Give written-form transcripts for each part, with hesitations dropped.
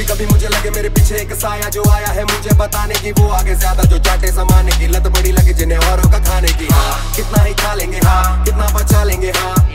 कभी मुझे लगे मेरे पीछे एक साया जो आया है मुझे बताने की, वो आगे ज्यादा जो चाटे समाने की, लत बड़ी लगी जिन्हें औरों का खाने की। कितना ही खा लेंगे कितना बचा लेंगे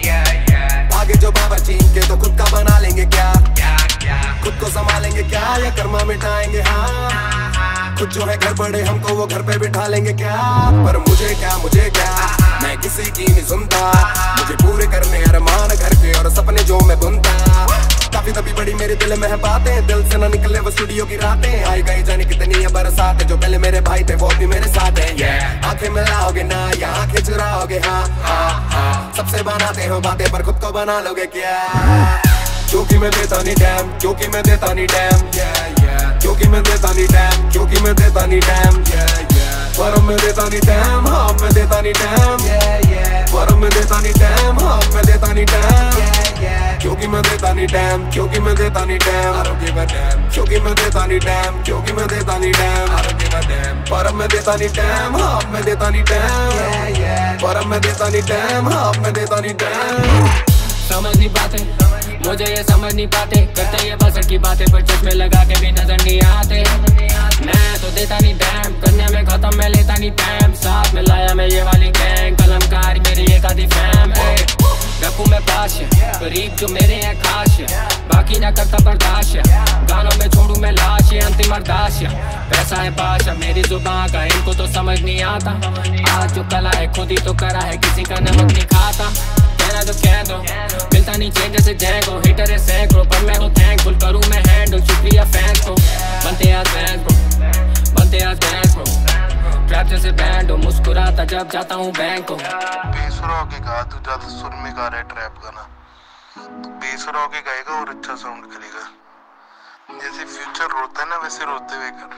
आगे जो बाबा चीन के तो खुद का बना लेंगे क्या, खुद को संभालेंगे क्या या कर्मा मिटाएंगे खुद जो है घर बड़े हमको वो घर पे बिठा लेंगे क्या। पर मुझे क्या मैं किसी की नहीं सुनता, मुझे पूरे करने अरमान घर के और सपने जो मैं बुनता। काफी तभी बड़ी मेरे दिल में है बातें, दिल से ना निकले वो स्टूडियो की रातें। आई गई जाने कितनी है बरसातें, जो पहले मेरे भाई थे वो भी मेरे साथ हैं। आंखें मिलाओगे ना या आंखें चुराओगे सबसे बनाते हो बातें पर खुद को बना लोगे क्या। क्योंकि मैं देता नहीं डैम, क्योंकि मैं देता नहीं डैम, क्योंकि मैं देता नहीं डैम, क्योंकि मैं देता नहीं डैम, पर मैं देता नहीं डैम, मैं देता नहीं डैम, पर मैं देता नहीं डैम, मैं देता नहीं डैम, क्योंकि मैं देता नहीं डैम, क्योंकि मैं देता नहीं डैम, क्योंकि मैं देता नहीं डैम, क्योंकि मैं देता नहीं डैम, पर मैं देता नहीं डैम, मैं देता नहीं डैम, पर मैं देता नहीं डैम, मैं देता नहीं डैम। समझ नहीं पाते मुझे ये समझ नहीं पाते, करते ये बस की बातें पर चश्मे लगा के भी नजर नहीं आते। मैं तो देता नहीं डैम, करने में खत्म मैं लेता नहीं टाइम, साथ में लाया मैं ये वाली गैंग, कलमकारी मेरी एक आधी फैम। रखूं मैं पाश गरीब जो मेरे हैं खास, बाकी ना करता बर्दाश्त, गानों में छोड़ू मैं लाश, अंतिम अरदास। पैसा है बादशाह मेरी जुबान का, इनको तो समझ नहीं आता। आज जो कला है खुद ही तो करा है, किसी का नमक नहीं खाता। कहना जो कह दो मिलता नहीं चेंज जैसे जैंगो, हिटर है सैकड़ों पर मैं हूँ थैंकफुल, करूँ मैं हैंडल शुक्रिया फैंस को। बनते आज फैंस को, बनते आज फैंस को, ट्रैप जैसे बैंड हो, मुस्कुराता जब जाता हूँ बैंक को। बेसुरा होके गा, तू ज्यादा सुर में गा रहा है ट्रैप गाना, तू बेसुरा होके गाएगा और अच्छा साउंड करेगा। जैसे फ्यूचर रोता है ना वैसे रोते हुए कर।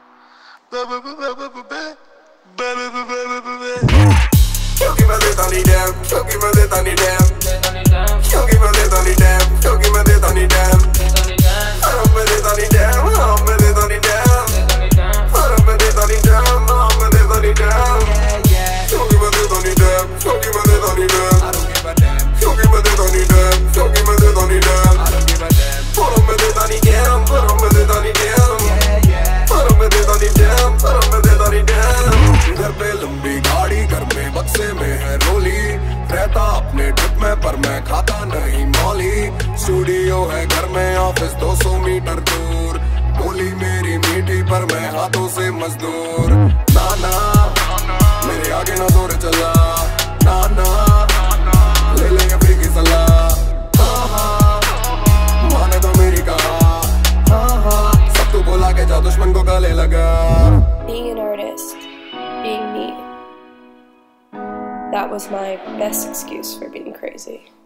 क्योंकि मैं देता नहीं डैम, क्योंकि मैं देता नहीं डैम, क्योंकि मैं देता नहीं डैम, क्योंकि मैं देता नहीं डैम, मैं देता नहीं डैम, मैं देता नहीं डैम, मैं देता नहीं डैम, मैं देता नहीं डैम, क्योंकि मैं देता नहीं डैम, क्योंकि मैं देता नहीं डैम, क्योंकि मैं देता नहीं डैम, क्योंकि मैं देता नहीं डैम, पर मैं देता नहीं डैम, पर मैं देता नहीं डैम, पर मैं देता नहीं डैम, पर मैं देता नहीं डैम। घर पे लंबी गाड़ी, घर में बक्से में है रोली, रहता अपने ट्रिप में पर मैं खाता नहीं मौली। स्टूडियो है घर में, ऑफिस 200 मीटर दूर, बोली मेरी मीठी पर मैं हाथों से मजदूर। नाना मेरे आगे ना दौड़ चला, नाना ले लेंगे फ्री की सलाह, माने तो मेरी कहा, सब तू बोला के जा दुश्मन को गले लगा। Being an artist, being me, that was my best excuse for being crazy.